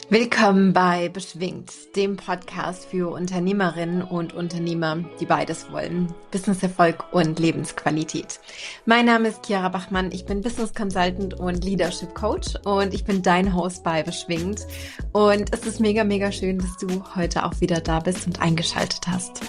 Willkommen bei Beschwingt, dem Podcast für Unternehmerinnen und Unternehmer, die beides wollen: Businesserfolg und Lebensqualität. Mein Name ist Chiara Bachmann, ich bin Business Consultant und Leadership Coach und ich bin dein Host bei Beschwingt. Und es ist mega, mega schön, dass du heute auch wieder da bist und eingeschaltet hast.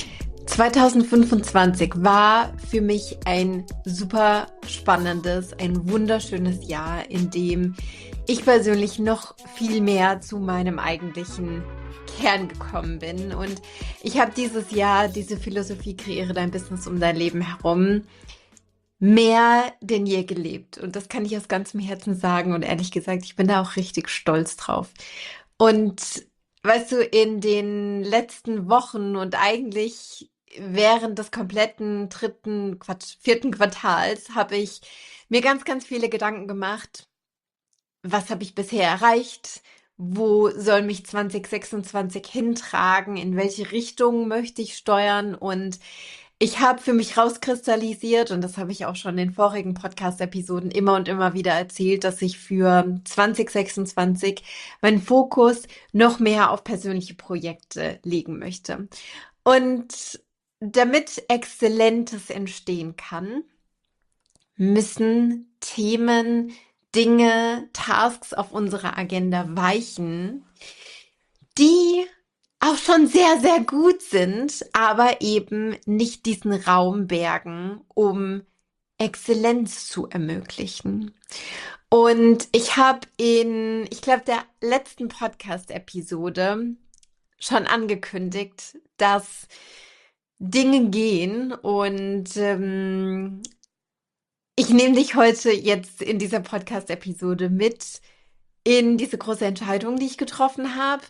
2025 war für mich ein super spannendes, ein wunderschönes Jahr, in dem ich persönlich noch viel mehr zu meinem eigentlichen Kern gekommen bin. Und ich habe dieses Jahr diese Philosophie "Kreiere dein Business um dein Leben herum" mehr denn je gelebt. Und das kann ich aus ganzem Herzen sagen. Und ehrlich gesagt, ich bin da auch richtig stolz drauf. Und weißt du, in den letzten Wochen und eigentlich während des kompletten vierten Quartals habe ich mir ganz, ganz viele Gedanken gemacht. Was habe ich bisher erreicht? Wo soll mich 2026 hintragen? In welche Richtung möchte ich steuern? Und ich habe für mich rauskristallisiert, und das habe ich auch schon in vorigen Podcast-Episoden immer und immer wieder erzählt, dass ich für 2026 meinen Fokus noch mehr auf persönliche Projekte legen möchte. Und damit Exzellentes entstehen kann, müssen Themen, Dinge, Tasks auf unserer Agenda weichen, die auch schon sehr, sehr gut sind, aber eben nicht diesen Raum bergen, um Exzellenz zu ermöglichen. Und ich habe ich glaube, der letzten Podcast-Episode schon angekündigt, dass Dinge gehen und ich nehme dich heute jetzt in dieser Podcast-Episode mit in diese große Entscheidung, die ich getroffen habe,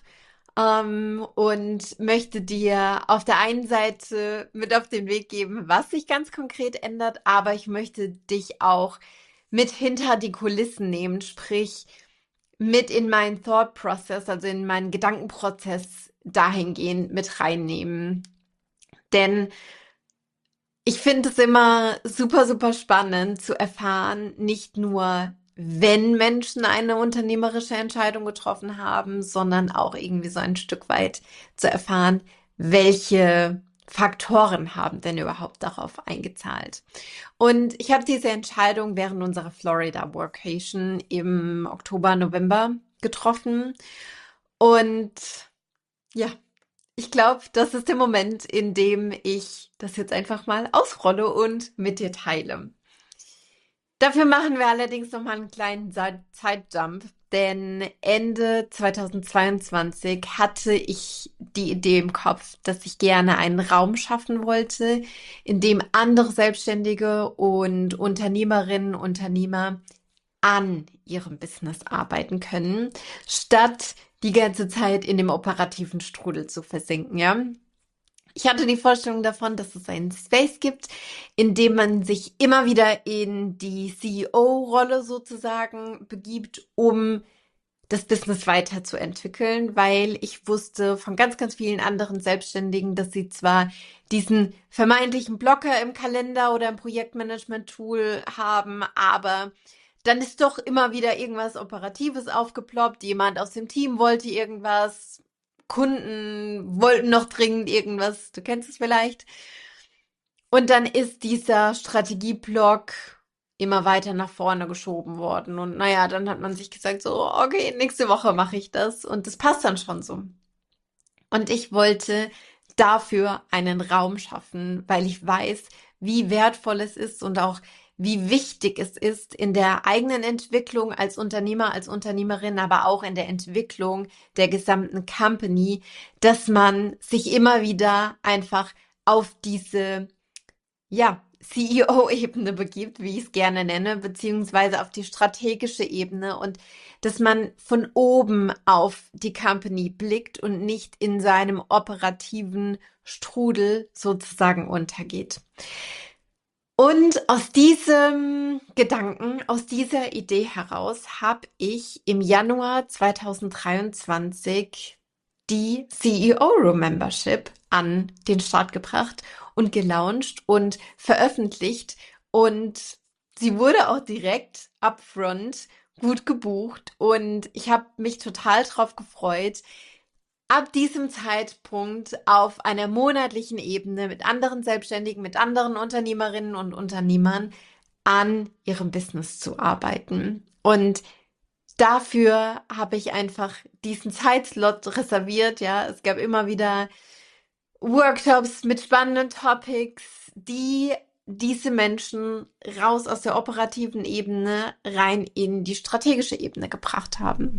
und möchte dir auf der einen Seite mit auf den Weg geben, was sich ganz konkret ändert, aber ich möchte dich auch mit hinter die Kulissen nehmen, sprich mit in meinen Thought Process, also in meinen Gedankenprozess dahingehend mit reinnehmen. Denn ich finde es immer super, super spannend zu erfahren, nicht nur, wenn Menschen eine unternehmerische Entscheidung getroffen haben, sondern auch irgendwie so ein Stück weit zu erfahren, welche Faktoren haben denn überhaupt darauf eingezahlt. Und ich habe diese Entscheidung während unserer Florida Workation im Oktober, November getroffen. Und ja, ich glaube, das ist der Moment, in dem ich das jetzt einfach mal ausrolle und mit dir teile. Dafür machen wir allerdings noch mal einen kleinen Zeitjump, denn Ende 2022 hatte ich die Idee im Kopf, dass ich gerne einen Raum schaffen wollte, in dem andere Selbstständige und Unternehmerinnen, Unternehmer an ihrem Business arbeiten können, statt die ganze Zeit in dem operativen Strudel zu versinken, ja. Ich hatte die Vorstellung davon, dass es einen Space gibt, in dem man sich immer wieder in die CEO-Rolle sozusagen begibt, um das Business weiterzuentwickeln, weil ich wusste von ganz, ganz vielen anderen Selbstständigen, dass sie zwar diesen vermeintlichen Blocker im Kalender oder im Projektmanagement-Tool haben, aber dann ist doch immer wieder irgendwas Operatives aufgeploppt. Jemand aus dem Team wollte irgendwas, Kunden wollten noch dringend irgendwas, du kennst es vielleicht. Und dann ist dieser Strategieblock immer weiter nach vorne geschoben worden. Und naja, dann hat man sich gesagt, so, okay, nächste Woche mache ich das. Und das passt dann schon so. Und ich wollte dafür einen Raum schaffen, weil ich weiß, wie wertvoll es ist und auch wie wichtig es ist in der eigenen Entwicklung als Unternehmer, als Unternehmerin, aber auch in der Entwicklung der gesamten Company, dass man sich immer wieder einfach auf diese, ja, CEO-Ebene begibt, wie ich es gerne nenne, beziehungsweise auf die strategische Ebene, und dass man von oben auf die Company blickt und nicht in seinem operativen Strudel sozusagen untergeht. Und aus diesem Gedanken, aus dieser Idee heraus habe ich im Januar 2023 die CEO Membership an den Start gebracht und gelauncht und veröffentlicht. Und sie wurde auch direkt upfront gut gebucht und ich habe mich total drauf gefreut, ab diesem Zeitpunkt auf einer monatlichen Ebene mit anderen Selbstständigen, mit anderen Unternehmerinnen und Unternehmern an ihrem Business zu arbeiten. Und dafür habe ich einfach diesen Zeitslot reserviert. Ja, es gab immer wieder Workshops mit spannenden Topics, die diese Menschen raus aus der operativen Ebene rein in die strategische Ebene gebracht haben.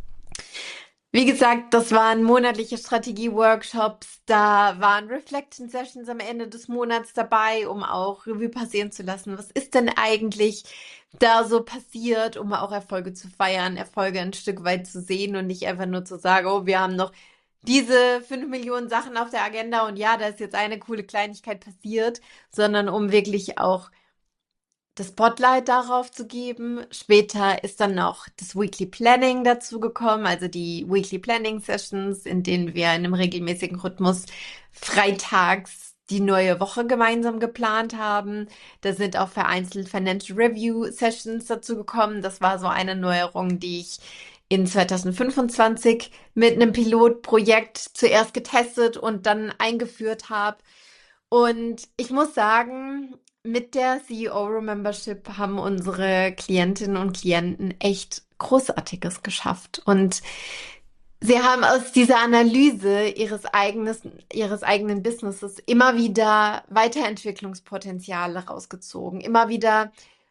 Wie gesagt, das waren monatliche Strategie-Workshops. Da waren Reflection-Sessions am Ende des Monats dabei, um auch Revue passieren zu lassen. Was ist denn eigentlich da so passiert, um auch Erfolge zu feiern, Erfolge ein Stück weit zu sehen und nicht einfach nur zu sagen, oh, wir haben noch diese 5 Millionen Sachen auf der Agenda und ja, da ist jetzt eine coole Kleinigkeit passiert, sondern um wirklich auch das Spotlight darauf zu geben. Später ist dann noch das Weekly Planning dazu gekommen, also die Weekly Planning Sessions, in denen wir in einem regelmäßigen Rhythmus freitags die neue Woche gemeinsam geplant haben. Da sind auch vereinzelt Financial Review Sessions dazu gekommen. Das war so eine Neuerung, die ich in 2025 mit einem Pilotprojekt zuerst getestet und dann eingeführt habe. Und ich muss sagen, mit der CEO Membership haben unsere Klientinnen und Klienten echt Großartiges geschafft. Und sie haben aus dieser Analyse ihres eigenen Businesses immer wieder Weiterentwicklungspotenziale rausgezogen, immer wieder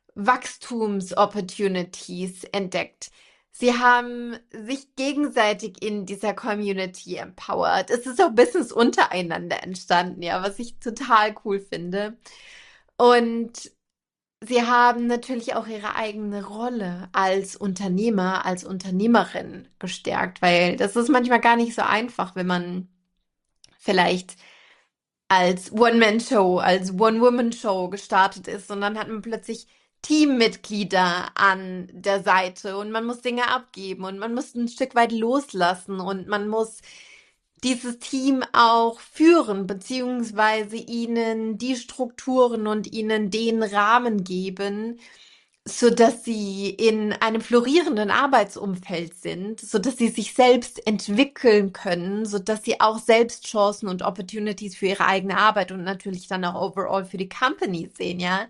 Wachstumsopportunities entdeckt. Sie haben sich gegenseitig in dieser Community empowered. Es ist auch Business untereinander entstanden, ja, was ich total cool finde. Und sie haben natürlich auch ihre eigene Rolle als Unternehmer, als Unternehmerin gestärkt, weil das ist manchmal gar nicht so einfach, wenn man vielleicht als One-Man-Show, als One-Woman-Show gestartet ist und dann hat man plötzlich Teammitglieder an der Seite und man muss Dinge abgeben und man muss ein Stück weit loslassen und man muss dieses Team auch führen, beziehungsweise ihnen die Strukturen und ihnen den Rahmen geben, so dass sie in einem florierenden Arbeitsumfeld sind, so dass sie sich selbst entwickeln können, so dass sie auch selbst Chancen und Opportunities für ihre eigene Arbeit und natürlich dann auch overall für die Company sehen, ja.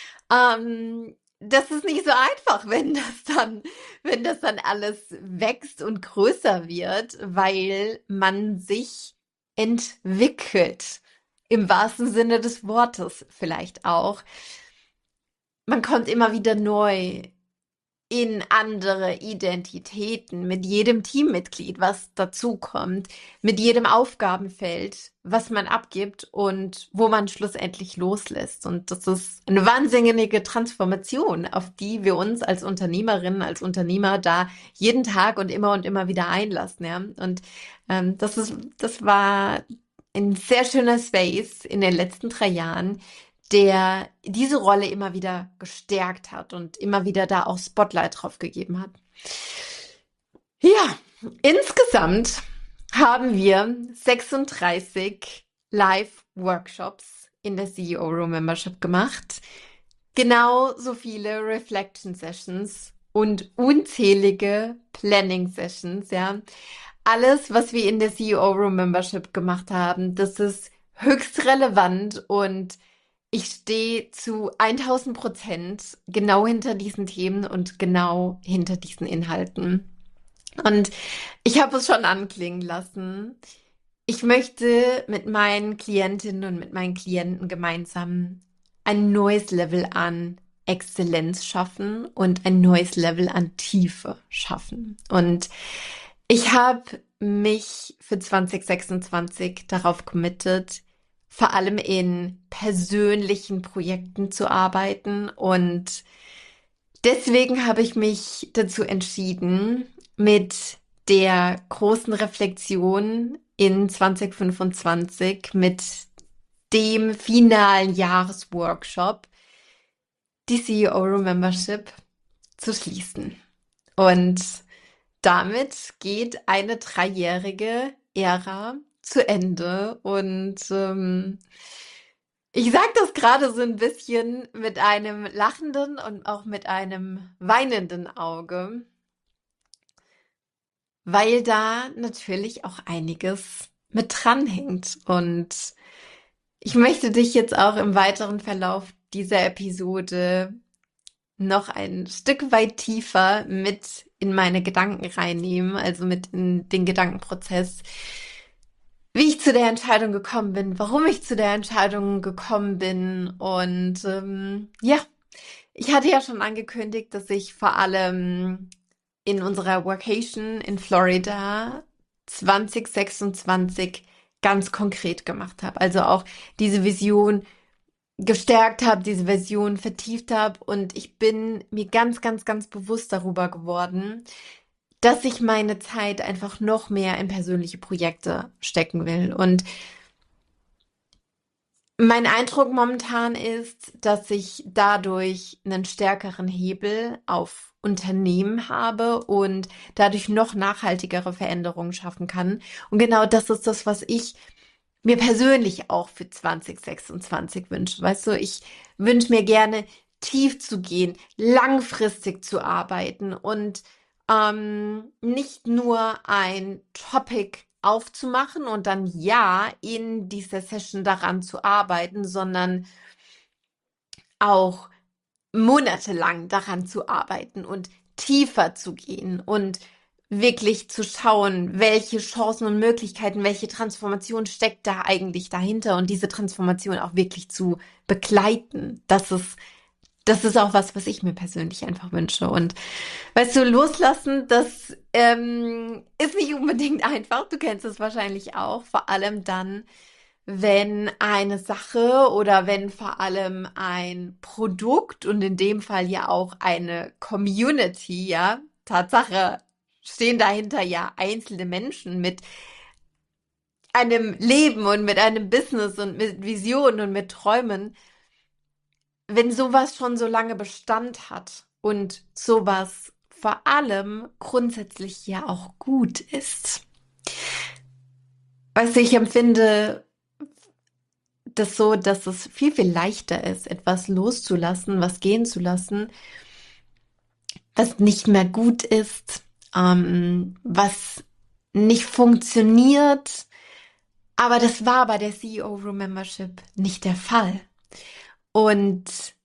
Das ist nicht so einfach, wenn das dann alles wächst und größer wird, weil man sich entwickelt. Im wahrsten Sinne des Wortes vielleicht auch. Man kommt immer wieder neu in andere Identitäten mit jedem Teammitglied, was dazukommt, mit jedem Aufgabenfeld, was man abgibt und wo man schlussendlich loslässt. Und das ist eine wahnsinnige Transformation, auf die wir uns als Unternehmerinnen, als Unternehmer da jeden Tag und immer wieder einlassen. Ja? Und das war ein sehr schöner Space in den letzten 3 Jahren, der diese Rolle immer wieder gestärkt hat und immer wieder da auch Spotlight drauf gegeben hat. Ja, insgesamt haben wir 36 Live-Workshops in der CEO Room Membership gemacht, genauso viele Reflection Sessions und unzählige Planning Sessions, ja. Alles, was wir in der CEO Room Membership gemacht haben, das ist höchst relevant und ich stehe zu 1000% genau hinter diesen Themen und genau hinter diesen Inhalten. Und ich habe es schon anklingen lassen. Ich möchte mit meinen Klientinnen und mit meinen Klienten gemeinsam ein neues Level an Exzellenz schaffen und ein neues Level an Tiefe schaffen. Und ich habe mich für 2026 darauf committed, vor allem in persönlichen Projekten zu arbeiten. Und deswegen habe ich mich dazu entschieden, mit der großen Reflexion in 2025, mit dem finalen Jahresworkshop, die CEO Membership zu schließen. Und damit geht eine 3-jährige Ära zu Ende und Ich sage das gerade so ein bisschen mit einem lachenden und auch mit einem weinenden Auge, weil da natürlich auch einiges mit dranhängt. Und ich möchte dich jetzt auch im weiteren Verlauf dieser Episode noch ein Stück weit tiefer mit in meine Gedanken reinnehmen, also mit in den Gedankenprozess, wie ich zu der Entscheidung gekommen bin, warum ich zu der Entscheidung gekommen bin. Und ja, ich hatte ja schon angekündigt, dass ich vor allem in unserer Workation in Florida 2026 ganz konkret gemacht habe. Also auch diese Vision gestärkt habe, diese Version vertieft habe, und ich bin mir ganz, ganz, ganz bewusst darüber geworden, dass ich meine Zeit einfach noch mehr in persönliche Projekte stecken will. Und mein Eindruck momentan ist, dass ich dadurch einen stärkeren Hebel auf Unternehmen habe und dadurch noch nachhaltigere Veränderungen schaffen kann. Und genau das ist das, was ich mir persönlich auch für 2026 wünsche. Weißt du, ich wünsche mir gerne tief zu gehen, langfristig zu arbeiten und nicht nur ein Topic aufzumachen und dann ja in dieser Session daran zu arbeiten, sondern auch monatelang daran zu arbeiten und tiefer zu gehen und wirklich zu schauen, welche Chancen und Möglichkeiten, welche Transformation steckt da eigentlich dahinter, und diese Transformation auch wirklich zu begleiten. Das ist auch was, was ich mir persönlich einfach wünsche. Und weißt du, loslassen, das ist nicht unbedingt einfach. Du kennst es wahrscheinlich auch, vor allem dann, wenn eine Sache oder wenn vor allem ein Produkt und in dem Fall ja auch eine Community, ja, Tatsache, stehen dahinter ja einzelne Menschen mit einem Leben und mit einem Business und mit Visionen und mit Träumen, wenn sowas schon so lange Bestand hat und sowas vor allem grundsätzlich ja auch gut ist. Weißt du, ich empfinde das so, dass es viel, viel leichter ist, etwas loszulassen, was gehen zu lassen, was nicht mehr gut ist, was nicht funktioniert. Aber das war bei der CEO Room Membership nicht der Fall. Und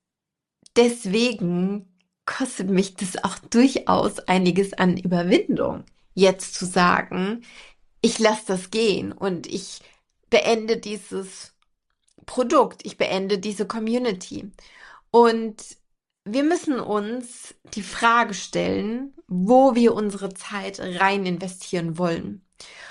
deswegen kostet mich das auch durchaus einiges an Überwindung, jetzt zu sagen, ich lasse das gehen und ich beende dieses Produkt, ich beende diese Community. Und wir müssen uns die Frage stellen, wo wir unsere Zeit rein investieren wollen.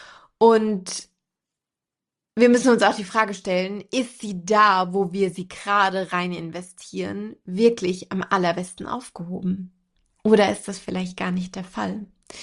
Und wir müssen uns auch die Frage stellen, ist sie da, wo wir sie gerade rein investieren, wirklich am allerbesten aufgehoben? Oder ist das vielleicht gar nicht der Fall?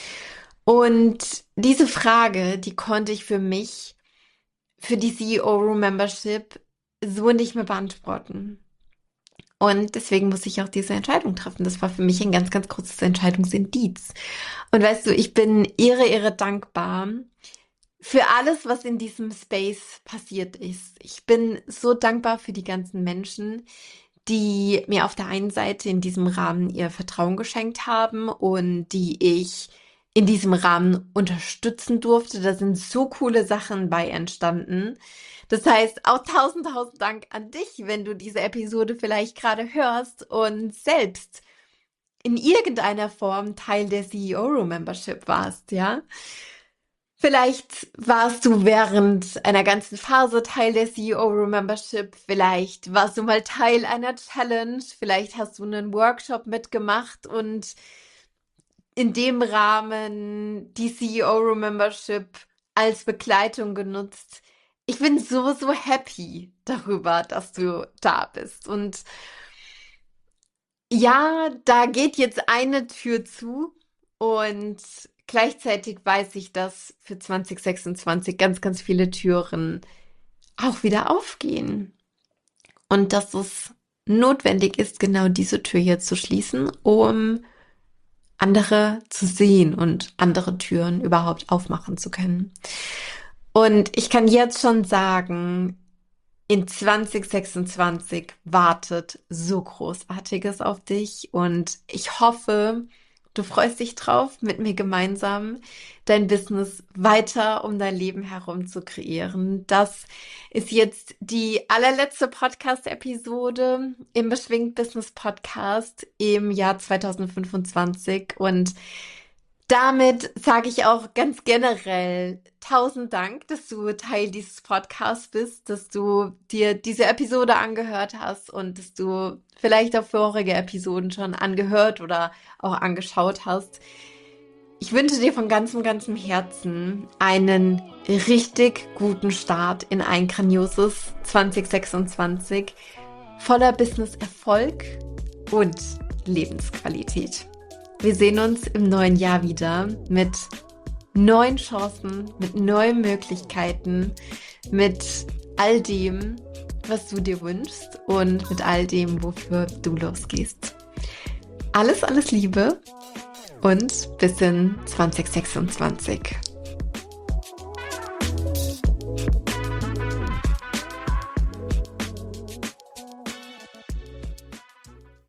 Und diese Frage, die konnte ich für mich, für die CEO Room Membership so nicht mehr beantworten. Und deswegen muss ich auch diese Entscheidung treffen. Das war für mich ein ganz, ganz großes Entscheidungsindiz. Und weißt du, ich bin irre dankbar für alles, was in diesem Space passiert ist. Ich bin so dankbar für die ganzen Menschen, die mir auf der einen Seite in diesem Rahmen ihr Vertrauen geschenkt haben und die ich in diesem Rahmen unterstützen durfte. Da sind so coole Sachen bei entstanden. Das heißt, auch tausend Dank an dich, wenn du diese Episode vielleicht gerade hörst und selbst in irgendeiner Form Teil der CEO Room Membership warst, ja? Vielleicht warst du während einer ganzen Phase Teil der CEO Room Membership, vielleicht warst du mal Teil einer Challenge, vielleicht hast du einen Workshop mitgemacht und in dem Rahmen die CEO Room Membership als Begleitung genutzt. Ich bin so happy darüber, dass du da bist. Und ja, da geht jetzt eine Tür zu und gleichzeitig weiß ich, dass für 2026 ganz, ganz viele Türen auch wieder aufgehen und dass es notwendig ist, genau diese Tür jetzt zu schließen, um andere zu sehen und andere Türen überhaupt aufmachen zu können. Und ich kann jetzt schon sagen, in 2026 wartet so Großartiges auf dich und ich hoffe, du freust dich drauf, mit mir gemeinsam dein Business weiter um dein Leben herum zu kreieren. Das ist jetzt die allerletzte Podcast-Episode im Beschwingt Business Podcast im Jahr 2025 und damit sage ich auch ganz generell 1000 Dank, dass du Teil dieses Podcasts bist, dass du dir diese Episode angehört hast und dass du vielleicht auch vorige Episoden schon angehört oder auch angeschaut hast. Ich wünsche dir von ganzem Herzen einen richtig guten Start in ein grandioses 2026 voller Business-Erfolg und Lebensqualität. Wir sehen uns im neuen Jahr wieder mit neuen Chancen, mit neuen Möglichkeiten, mit all dem, was du dir wünschst und mit all dem, wofür du losgehst. Alles Liebe und bis in 2026.